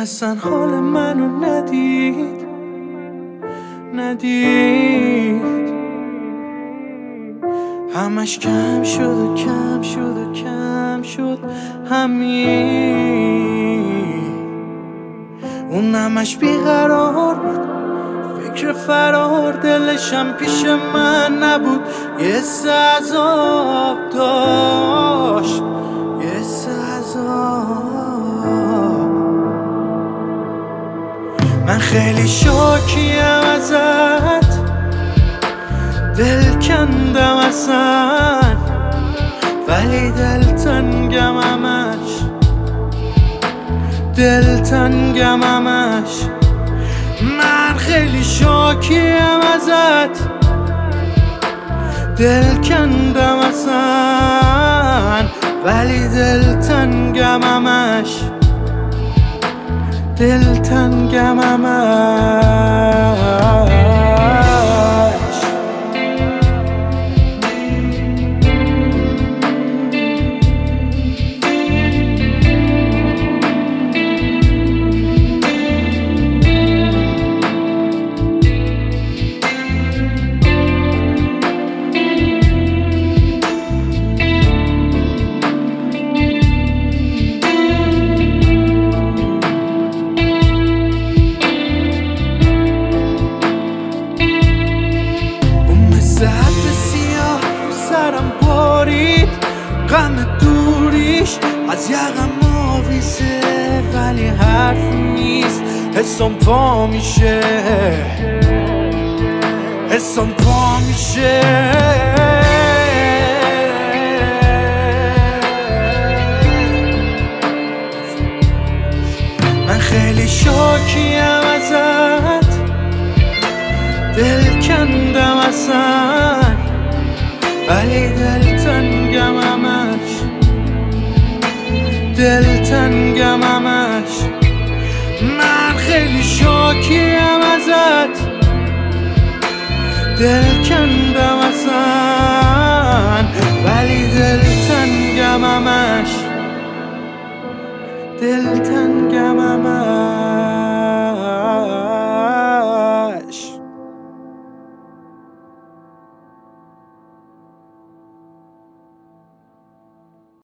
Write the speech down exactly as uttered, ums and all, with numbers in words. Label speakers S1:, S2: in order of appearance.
S1: اصلا حال منو ندید ندید همش کم شد و کم شد و کم شد همین اون همش بیقرار بود فکر فرار دلشم پیش من نبود یه حس عذاب داشت یه حس عذاب من خیلی شاکیم ازت دل کندم اصلا ولی دل تنگم همش دل تنگم همش من خیلی شاکیم ازت دل کندم اصلا ولی دل تنگم همش دل تنگم همش غم دوریش از یقم آویزه ولی حرف نیست حسم پا میشه حسم پا میشه من خیلی شاکیم ازت دل کندم اصلا ولی دل تنگم همش دل تنگم همش من خیلی شاکیم ازت دل کندم اصلا ولی دل تنگم همش دل تنگم همش